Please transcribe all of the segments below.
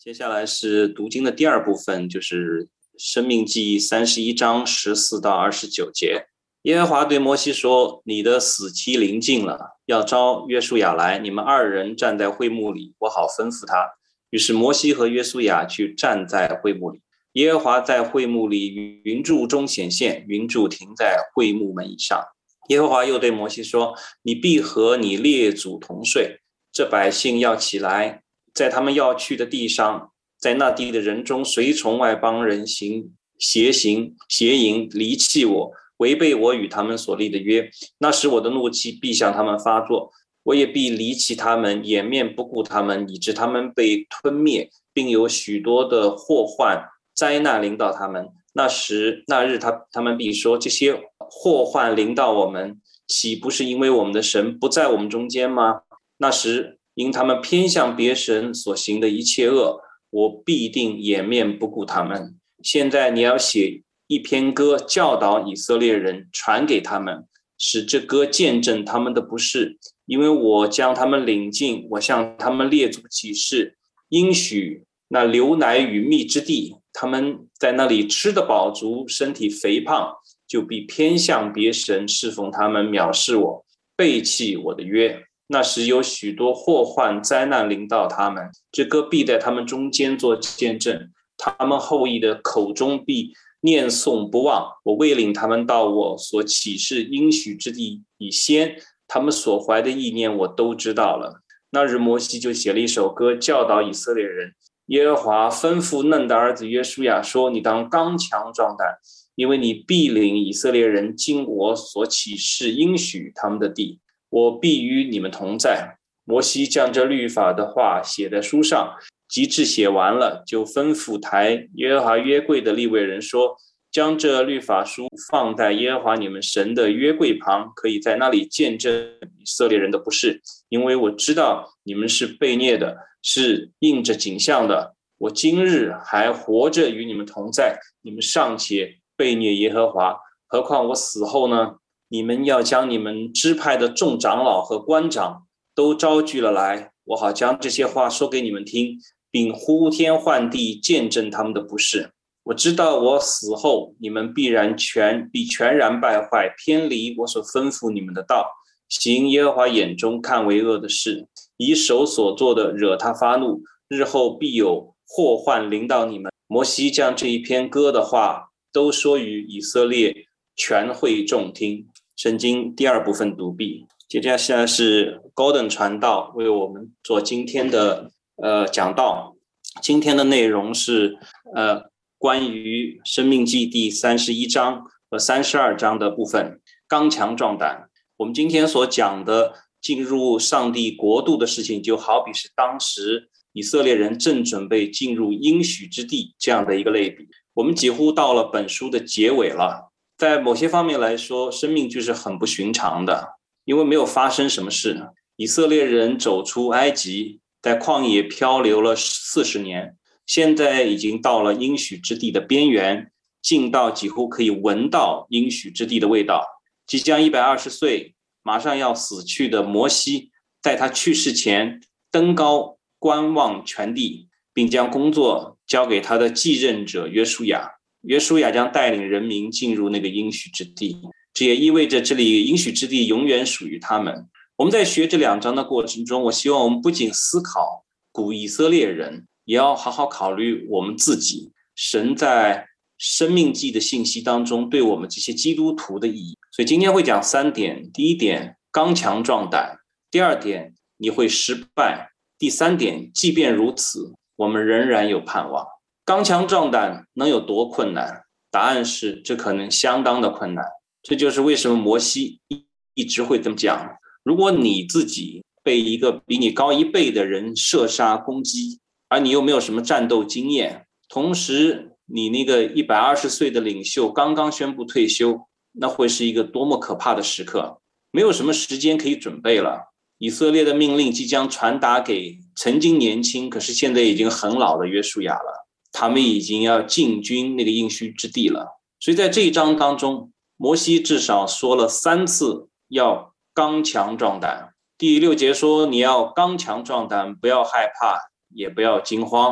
接下来是读经的第二部分，就是申命记31章14到29节。耶和华对摩西说，你的死期临近了，要召约书亚来，你们二人站在会幕里，我好吩咐他。于是摩西和约书亚去站在会幕里，耶和华在会幕里云柱中显现，云柱停在会幕门以上。耶和华又对摩西说，你必和你列祖同睡，这百姓要起来，在他们要去的地上，在那地的人中随从外邦人行邪淫，离弃我，违背我与他们所立的约。那时我的怒气必向他们发作，我也必离弃他们，掩面不顾他们，以致他们被吞灭，并有许多的祸患灾难临到他们。那日他们必说，这些祸患临到我们，岂不是因为我们的神不在我们中间吗？那时因他们偏向别神所行的一切恶，我必定掩面不顾他们。现在你要写一篇歌，教导以色列人，传给他们，使这歌见证他们的不是，因为我将他们领进，我向他们列祖起誓，应许那流奶与蜜之地，他们在那里吃得饱足，身体肥胖，就必偏向别神侍奉他们，藐视我，背弃我的约。那时有许多祸患灾难临到他们，这歌必在他们中间做见证，他们后裔的口中必念诵不忘。我未领他们到我所启示应许之地以先，他们所怀的意念我都知道了。那日摩西就写了一首歌，教导以色列人。耶和华吩咐嫩的儿子约书亚说，你当刚强壮胆，因为你必领以色列人经我所启示应许他们的地，我必与你们同在。摩西将这律法的话写在书上，及至写完了，就吩咐抬耶和华约柜的利未人说，将这律法书放在耶和华你们神的约柜旁，可以在那里见证以色列人的不是，因为我知道你们是悖逆的，是应着景象的。我今日还活着与你们同在，你们尚且悖逆耶和华，何况我死后呢？你们要将你们支派的众长老和官长都招聚了来，我好将这些话说给你们听，并呼天唤地见证他们的不是。我知道我死后，你们必全然败坏，偏离我所吩咐你们的道，行耶和华眼中看为恶的事，以手所做的惹他发怒，日后必有祸患临到你们。摩西将这一篇歌的话都说与以色列全会众听。圣经第二部分读毕。接下来是 Golden 传道为我们做今天的讲道。今天的内容是关于申命记第31章和32章的部分，刚强壮胆。我们今天所讲的进入上帝国度的事情，就好比是当时以色列人正准备进入应许之地这样的一个类比。我们几乎到了本书的结尾了，在某些方面来说，申命记是很不寻常的，因为没有发生什么事。以色列人走出埃及，在旷野漂流了40年，现在已经到了应许之地的边缘，近到几乎可以闻到应许之地的味道。即将120岁，马上要死去的摩西，在他去世前登高观望全地，并将工作交给他的继任者约书亚。约书亚将带领人民进入那个应许之地，这也意味着这里应许之地永远属于他们。我们在学这2章的过程中，我希望我们不仅思考古以色列人，也要好好考虑我们自己，神在申命记的信息当中对我们这些基督徒的意义。所以今天会讲3点。第一点，刚强壮胆；第二点，你会失败；第三点，即便如此，我们仍然有盼望。刚强壮胆能有多困难？答案是这可能相当的困难。这就是为什么摩西一直会这么讲。如果你自己被一个比你高1倍的人射杀攻击，而你又没有什么战斗经验，同时你那个120岁的领袖刚刚宣布退休，那会是一个多么可怕的时刻。没有什么时间可以准备了。以色列的命令即将传达给曾经年轻可是现在已经很老的约书亚了，他们已经要进军那个应许之地了。所以在这一章当中，摩西至少说了3次要刚强壮胆。第6节说，你要刚强壮胆，不要害怕，也不要惊慌。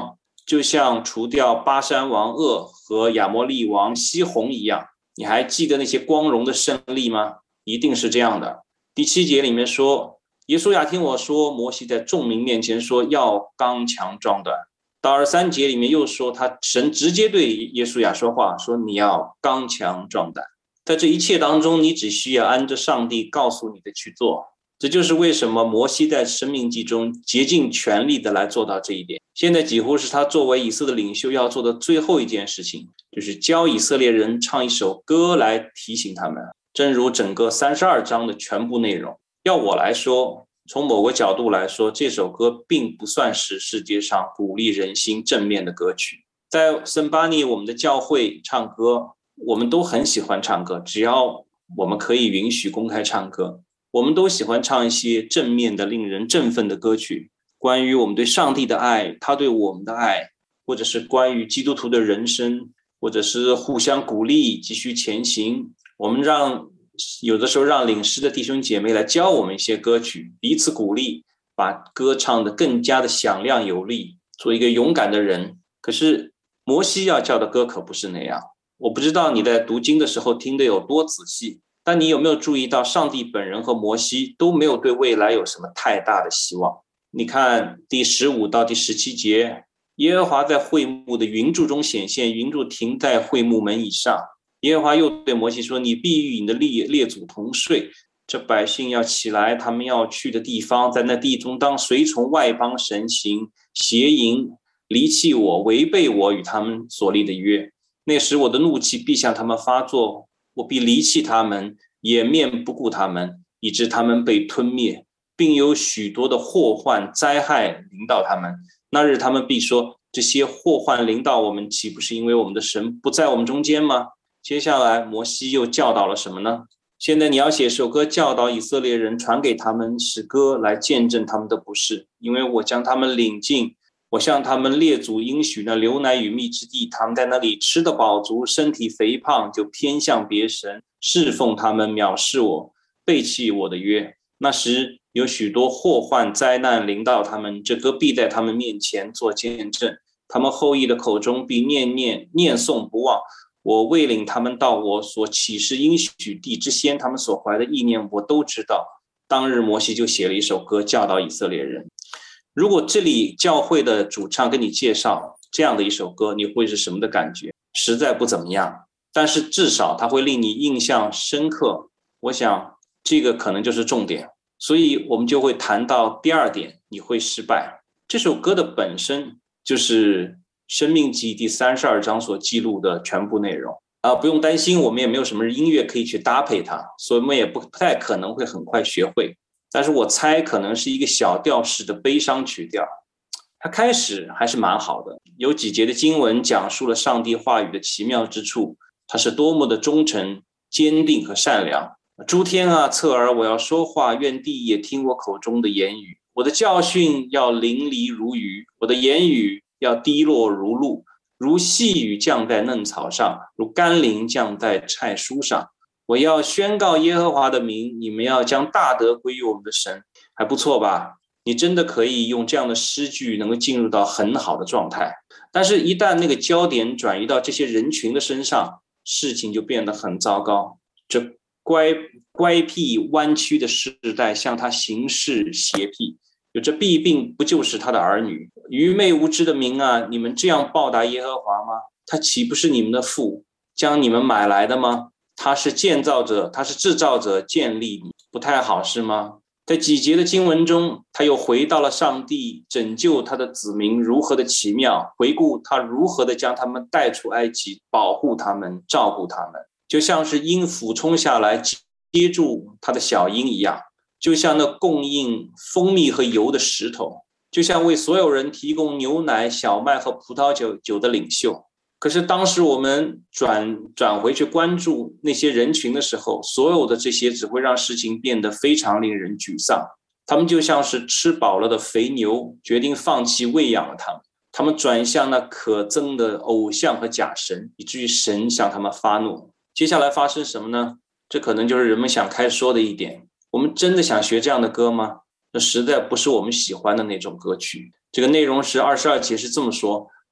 就像除掉巴珊王噩和亚摩利王西宏一样。你还记得那些光荣的胜利吗？一定是这样的。第7节里面说，耶稣亚听我说，摩西在众民面前说要刚强壮胆。到23节里面又说，神直接对耶稣亚说话，说你要刚强壮胆。在这一切当中，你只需要按着上帝告诉你的去做。这就是为什么摩西在生命记中竭尽全力的来做到这一点。现在几乎是他作为以色列领袖要做的最后一件事情，就是教以色列人唱一首歌来提醒他们。正如整个32章的全部内容，要我来说，从某个角度来说，这首歌并不算是世界上鼓励人心正面的歌曲。在圣巴尼我们的教会唱歌，我们都很喜欢唱歌，只要我们可以允许公开唱歌，我们都喜欢唱一些正面的令人振奋的歌曲，关于我们对上帝的爱，他对我们的爱，或者是关于基督徒的人生，或者是互相鼓励继续前行。我们有的时候让领诗的弟兄姐妹来教我们一些歌曲，彼此鼓励，把歌唱得更加的响亮有力，做一个勇敢的人。可是摩西要教的歌可不是那样。我不知道你在读经的时候听得有多仔细，但你有没有注意到上帝本人和摩西都没有对未来有什么太大的希望？你看第15到第17节，耶和华在会幕的云柱中显现，云柱停在会幕门以上。耶和华又对摩西说，你必与你的列祖同睡，这百姓要起来，他们要去的地方，在那地中当随从外邦神行邪淫，离弃我，违背我与他们所立的约。那时我的怒气必向他们发作，我必离弃他们，掩面不顾他们，以致他们被吞灭，并有许多的祸患灾害临到他们。那日他们必说，这些祸患临到我们，岂不是因为我们的神不在我们中间吗？接下来摩西又教导了什么呢？现在你要写首歌教导以色列人，传给他们诗歌来见证他们的不是，因为我将他们领进，我向他们列祖应许那流奶与蜜之地，他们在那里吃得饱足，身体肥胖，就偏向别神，侍奉他们，藐视我，背弃我的约。那时有许多祸患灾难临到他们，这歌必在他们面前做见证，他们后裔的口中必念诵不忘。我未领他们到我所启示应许地之先，他们所怀的意念我都知道。当日摩西就写了一首歌教导以色列人。如果这里教会的主唱跟你介绍这样的一首歌，你会是什么的感觉？实在不怎么样，但是至少它会令你印象深刻。我想这个可能就是重点，所以我们就会谈到第2点，你会失败。这首歌的本身就是生命记第32章所记录的全部内容不用担心，我们也没有什么音乐可以去搭配它，所以我们也不太可能会很快学会。但是我猜可能是一个小调式的悲伤曲调。它开始还是蛮好的，有几节的经文讲述了上帝话语的奇妙之处，它是多么的忠诚、坚定和善良。诸天啊，侧耳，我要说话，愿地也听我口中的言语。我的教训要淋漓如雨，我的言语要滴落如露，如细雨降在嫩草上，如甘霖降在菜蔬上。我要宣告耶和华的名，你们要将大德归于我们的神。还不错吧？你真的可以用这样的诗句能够进入到很好的状态。但是一旦那个焦点转移到这些人群的身上，事情就变得很糟糕。这乖僻弯曲的世代向他行事邪僻，有这弊病不就是他的儿女？愚昧无知的民啊，你们这样报答耶和华吗？他岂不是你们的父，将你们买来的吗？他是建造者，他是制造者，建立你，不太好是吗？在几节的经文中，他又回到了上帝拯救他的子民如何的奇妙，回顾他如何的将他们带出埃及，保护他们，照顾他们，就像是鹰俯冲下来接住他的小鹰一样，就像那供应蜂蜜和油的石头，就像为所有人提供牛奶、小麦和葡萄酒的领袖。可是当时我们转回去关注那些人群的时候，所有的这些只会让事情变得非常令人沮丧。他们就像是吃饱了的肥牛，决定放弃喂养了他们。他们转向那可憎的偶像和假神，以至于神向他们发怒。接下来发生什么呢？这可能就是人们想开说的一点。我们真的想学这样的歌吗？这实在不是我们喜欢的那种歌曲。这个内容是22节是这么说，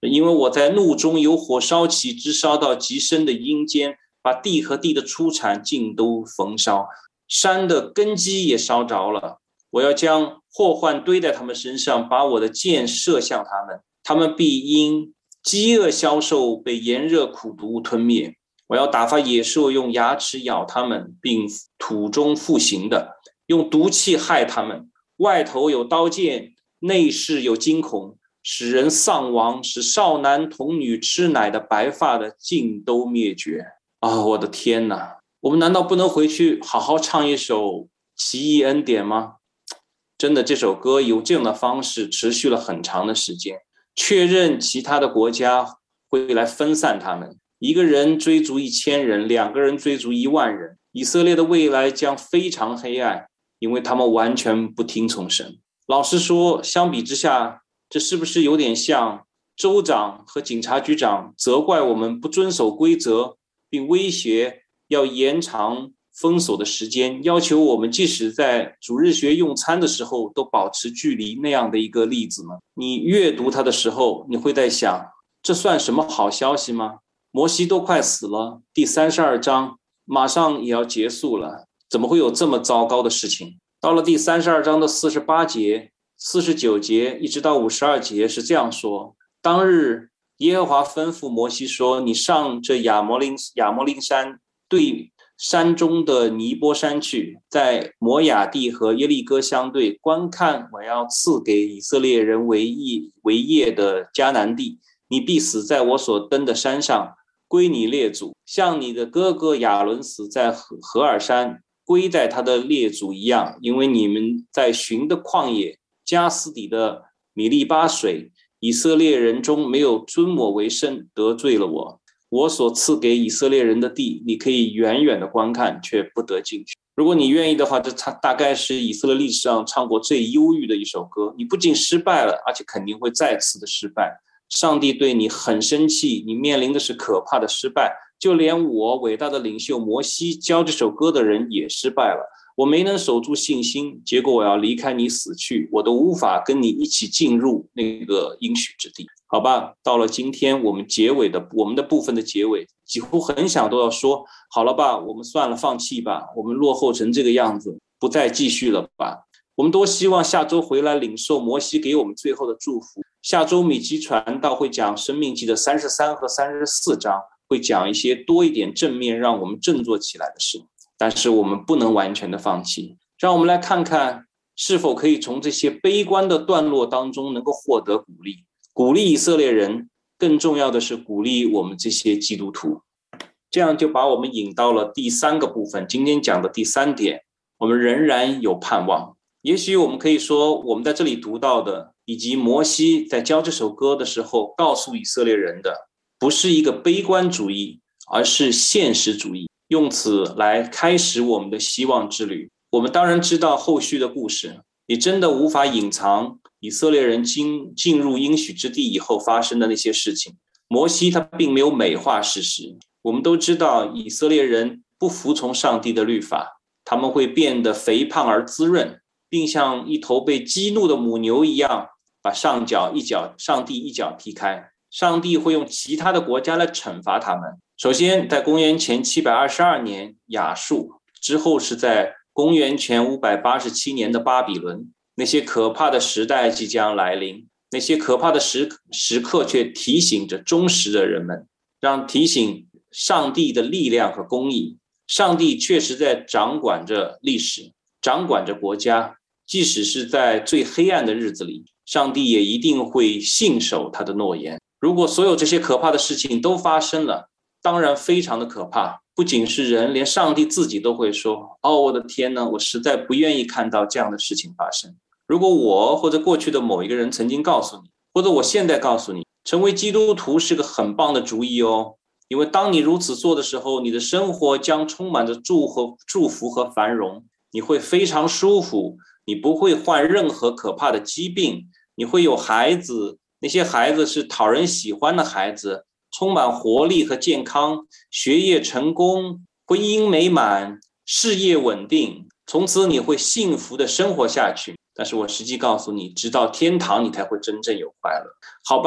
因为我在怒中有火烧起，直烧到极深的阴间，把地和地的出产尽都焚烧，山的根基也烧着了。我要将祸患堆在他们身上，把我的箭射向他们，他们必因饥饿消瘦，被炎热苦毒吞灭。我要打发野兽用牙齿咬他们，并土中复行的，用毒气害他们，外头有刀剑，内室有惊恐，使人丧亡，使少男童女吃奶的白发的尽都灭绝。我的天哪，我们难道不能回去好好唱一首奇异恩典吗？真的，这首歌有这样的方式持续了很长的时间，确认其他的国家会来分散他们，一个人追逐1000人，2个人追逐1万人。以色列的未来将非常黑暗，因为他们完全不听从神。老实说，相比之下，这是不是有点像州长和警察局长责怪我们不遵守规则，并威胁要延长封锁的时间，要求我们即使在主日学用餐的时候都保持距离那样的一个例子吗？你阅读它的时候，你会在想，这算什么好消息吗？摩西都快死了，第32章马上也要结束了，怎么会有这么糟糕的事情？到了第32章的48节、49节一直到52节是这样说：当日耶和华吩咐摩西说，你上这亚摩林山，对山中的尼波山去，在摩亚地和耶利哥相对，观看我要赐给以色列人为业的迦南地，你必死在我所登的山上，归你列祖，像你的哥哥亚伦死在何尔山，归在他的列祖一样，因为你们在寻的旷野加斯底的米利巴水，以色列人中没有尊我为圣，得罪了我。我所赐给以色列人的地，你可以远远的观看，却不得进去。如果你愿意的话，这大概是以色列历史上唱过最忧郁的一首歌。你不仅失败了，而且肯定会再次的失败。上帝对你很生气，你面临的是可怕的失败。就连我伟大的领袖摩西教这首歌的人也失败了。我没能守住信心，结果我要离开你死去，我都无法跟你一起进入那个应许之地。好吧，到了今天我们的部分的结尾，几乎很想都要说，好了吧，我们算了，放弃吧，我们落后成这个样子，不再继续了吧。我们多希望下周回来领受摩西给我们最后的祝福。下周米基传道会讲申命记的33和34章，会讲一些多一点正面让我们振作起来的事，但是我们不能完全的放弃。让我们来看看是否可以从这些悲观的段落当中能够获得鼓励以色列人，更重要的是鼓励我们这些基督徒。这样就把我们引到了第3个部分，今天讲的第3点，我们仍然有盼望。也许我们可以说，我们在这里读到的，以及摩西在教这首歌的时候告诉以色列人的，不是一个悲观主义，而是现实主义，用此来开始我们的希望之旅。我们当然知道后续的故事，也真的无法隐藏以色列人进入应许之地以后发生的那些事情。摩西他并没有美化事实，我们都知道以色列人不服从上帝的律法，他们会变得肥胖而滋润，并像一头被激怒的母牛一样，把上帝一脚踢开。上帝会用其他的国家来惩罚他们。首先在公元前722年亚述，之后是在公元前587年的巴比伦。那些可怕的时代即将来临，那些可怕的时刻却提醒着忠实的人们，让提醒上帝的力量和公义。上帝确实在掌管着历史，掌管着国家，即使是在最黑暗的日子里，上帝也一定会信守他的诺言。如果所有这些可怕的事情都发生了，当然非常的可怕，不仅是人，连上帝自己都会说，我的天哪，我实在不愿意看到这样的事情发生。如果我或者过去的某一个人曾经告诉你，或者我现在告诉你，成为基督徒是个很棒的主意哦，因为当你如此做的时候，你的生活将充满着祝福和繁荣，你会非常舒服，你不会患任何可怕的疾病，你会有孩子，那些孩子是讨人喜欢的孩子，充满活力和健康，学业成功，婚姻美满，事业稳定，从此你会幸福的生活下去。但是我实际告诉你，直到天堂你才会真正有快乐。好吧，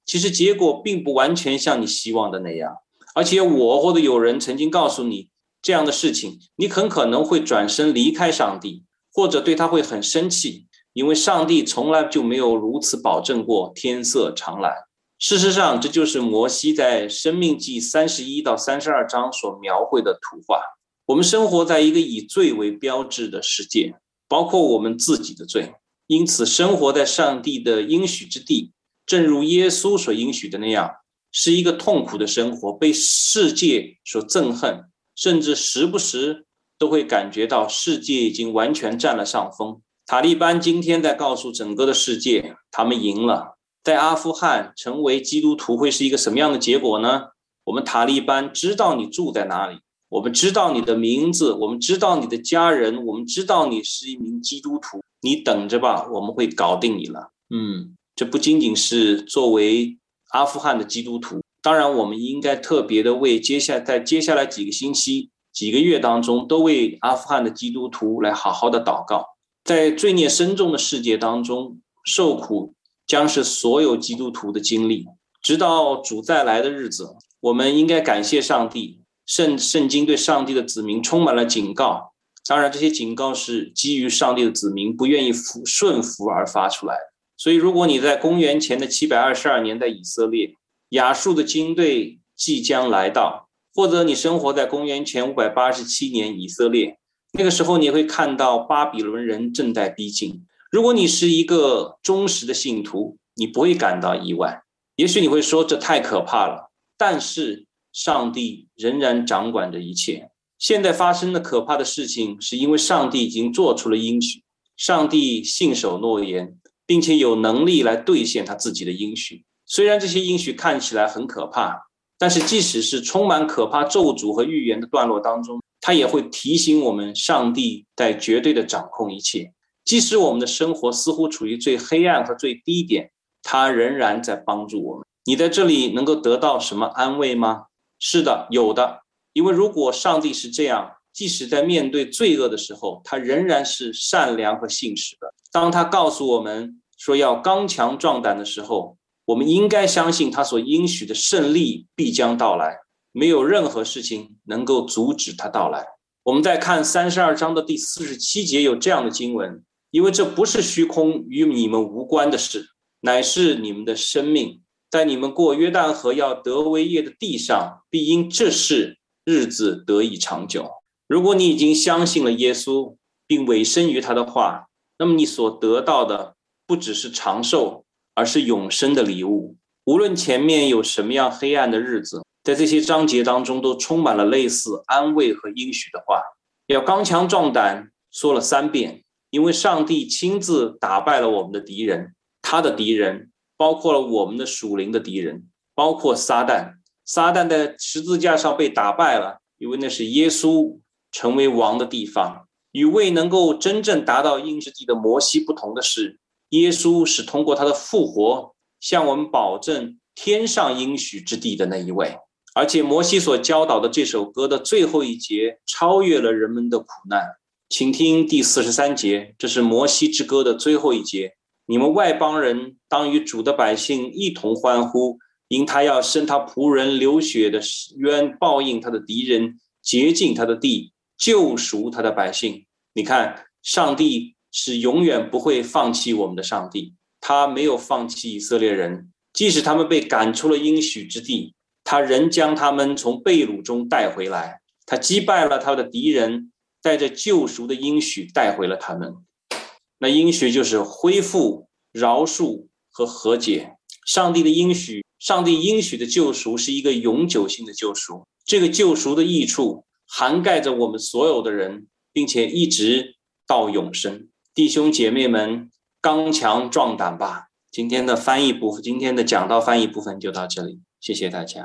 其实结果并不完全像你希望的那样，而且我或者有人曾经告诉你这样的事情，你很可能会转身离开上帝，或者对他会很生气，因为上帝从来就没有如此保证过天色常蓝。事实上，这就是摩西在申命记31到32章所描绘的图画。我们生活在一个以罪为标志的世界，包括我们自己的罪，因此生活在上帝的应许之地，正如耶稣所应许的那样，是一个痛苦的生活，被世界所憎恨，甚至时不时都会感觉到世界已经完全占了上风。塔利班今天在告诉整个的世界，他们赢了。在阿富汗成为基督徒会是一个什么样的结果呢？我们塔利班知道你住在哪里，我们知道你的名字，我们知道你的家人，我们知道你是一名基督徒，你等着吧，我们会搞定你了。这不仅仅是作为阿富汗的基督徒，当然我们应该特别的为在接下来几个星期几个月当中都为阿富汗的基督徒来好好的祷告。在罪孽深重的世界当中，受苦将是所有基督徒的经历，直到主再来的日子，我们应该感谢上帝。圣经对上帝的子民充满了警告，当然这些警告是基于上帝的子民不愿意顺服而发出来的。所以如果你在公元前的722年在以色列，亚述的军队即将来到，或者你生活在公元前587年以色列，那个时候你会看到巴比伦人正在逼近。如果你是一个忠实的信徒，你不会感到意外。也许你会说这太可怕了，但是上帝仍然掌管着一切。现在发生的可怕的事情是因为上帝已经做出了应许，上帝信守诺言，并且有能力来兑现他自己的应许。虽然这些应许看起来很可怕，但是即使是充满可怕咒诅和预言的段落当中，他也会提醒我们上帝在绝对的掌控一切。即使我们的生活似乎处于最黑暗和最低点，他仍然在帮助我们。你在这里能够得到什么安慰吗？是的，有的。因为如果上帝是这样，即使在面对罪恶的时候，他仍然是善良和信实的。当他告诉我们说要刚强壮胆的时候，我们应该相信他所应许的胜利必将到来，没有任何事情能够阻止他到来。我们再看32章的第47节有这样的经文，因为这不是虚空与你们无关的事，乃是你们的生命，在你们过约旦河要得为业的地上，必因这事日子得以长久。如果你已经相信了耶稣，并委身于他的话，那么你所得到的不只是长寿，而是永生的礼物。无论前面有什么样黑暗的日子，在这些章节当中都充满了类似安慰和应许的话。要刚强壮胆说了3遍，因为上帝亲自打败了我们的敌人，他的敌人包括了我们的属灵的敌人，包括撒旦。撒旦在十字架上被打败了，因为那是耶稣成为王的地方。与未能够真正达到应许地的摩西不同的是，耶稣是通过他的复活向我们保证天上应许之地的那一位。而且摩西所教导的这首歌的最后一节超越了人们的苦难。请听第43节，这是摩西之歌的最后一节。你们外邦人当与主的百姓一同欢呼，因他要伸他仆人流血的冤，报应他的敌人，洁净他的地，救赎他的百姓。你看，上帝是永远不会放弃我们的上帝，他没有放弃以色列人，即使他们被赶出了应许之地，他仍将他们从被掳中带回来，他击败了他的敌人，带着救赎的应许带回了他们。那应许就是恢复、饶恕和和解。上帝应许的救赎是一个永久性的救赎，这个救赎的益处涵盖着我们所有的人，并且一直到永生。弟兄姐妹们，刚强壮胆吧。今天的讲道翻译部分就到这里，谢谢大家。